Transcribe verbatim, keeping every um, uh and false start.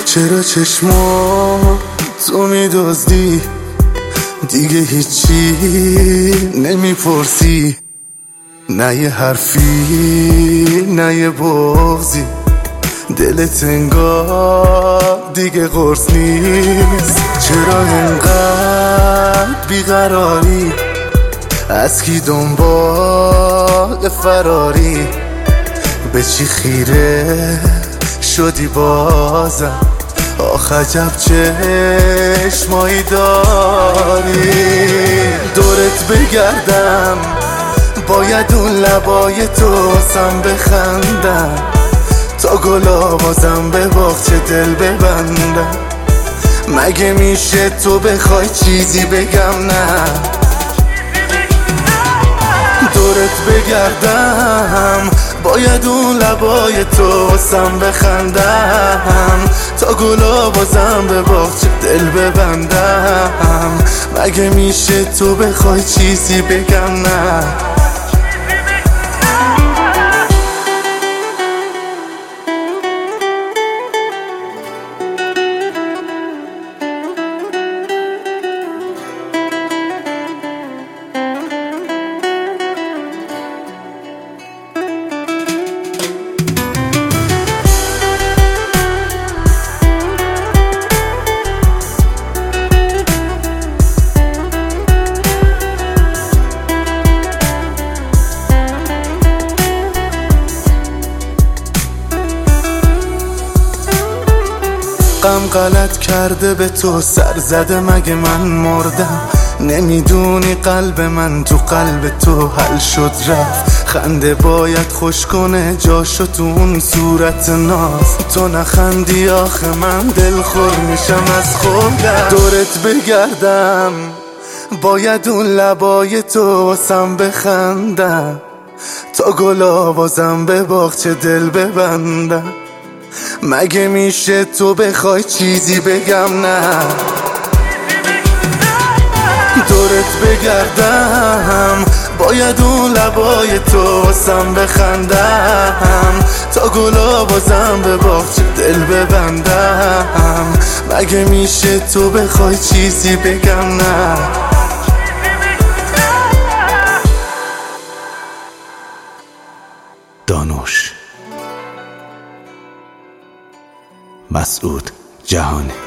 چرا چشما تو میدزدی دیگه هیچی نمیپرسی، نه یه حرفی نه یه بغضی، دلت انگار دیگه قرص نیست. چرا انقدر بیقراری، از کی دنبال فراری، به چی خیره شدی بازم، آخ عجب چشمایی داری. دورت بگردم باید اون لبای تو سم بخندم، تا گلا بازم به باغچه دل ببندم. مگه میشه تو بخوای چیزی بگم نه؟ دورت بگردم باید اون لبای تو سم بخندم، تا گلا بازم به باغچه دل ببندم. مگه میشه تو بخوای چیزی بگم نه؟ غم غلط کرده به تو سر زده، مگه من مردم؟ نمیدونی قلب من تو قلب تو حل شد رفت. خنده باید خوش کنه جاشو تو اون صورت ناز، تو نخندی آخه من دل خور میشم از خودم. دورت بگردم باید اون لبای تو سم بخندم، تا گلا بازم به باغچه دل ببندم. مگه میشه تو بخوای چیزی بگم نه؟ دورت بگردم باید اون لبای تو سم بخندم، تا گلا بازم به باغچه دل ببندم. مگه میشه تو بخوای چیزی بگم نه؟ دانوش مسعود جهانی.